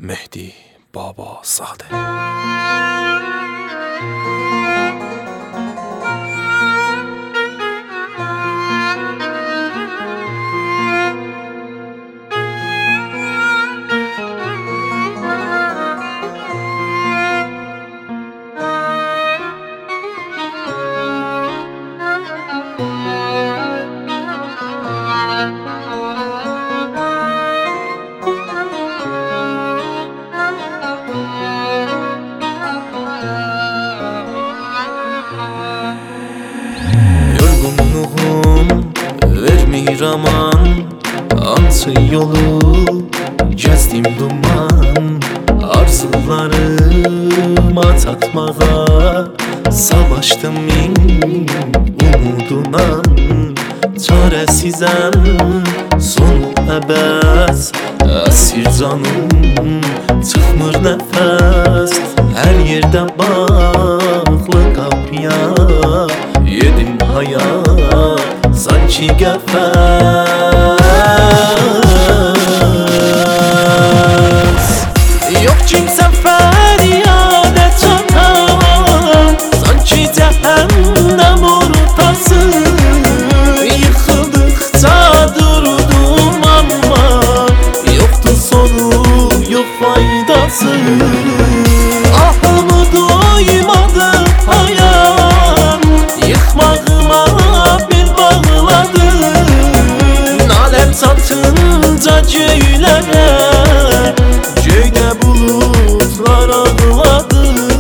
Mehdi Babazadə. Vermir aman, ansız yolu gezdim duman. Arzularıma tatmağa savaştım min umudunan. Çaresizem sonu əbəs, əsir canım çıxmır nəfəs. Hər yerdə bağlı qapıya yedim hayat sanki qəfəs. Yok kimsə fəryada çatan, sanki cəhənnəm ortası. Yıxıldıqca durdum amma yoktu sonu, yok faydası. Ahımı doymadı hayat, yıkmağıma bel bağladı. Naləm çatınca göylərə, göydə bulutlar ağladı.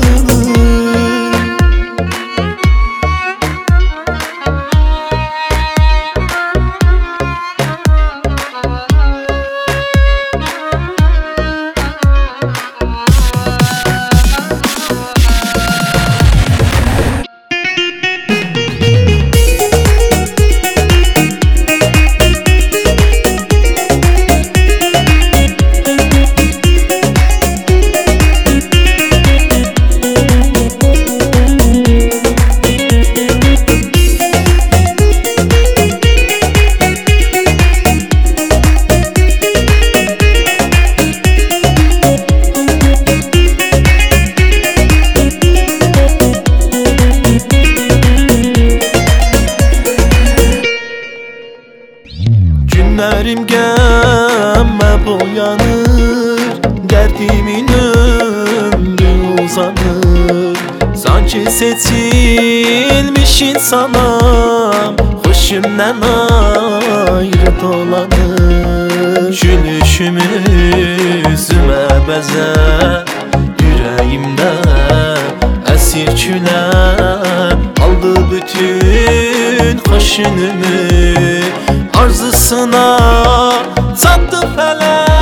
Günlərim qəmmə boyanır, dərdimin ömrü uzanır. Sanki seçilmiş insanam, xoşumdan ayrı dolanır. Gülüşümü üzümə bəzə, ürəyimdə əsir külər. Aldı bütün xoşunümü, arzusuna çatdı fələk.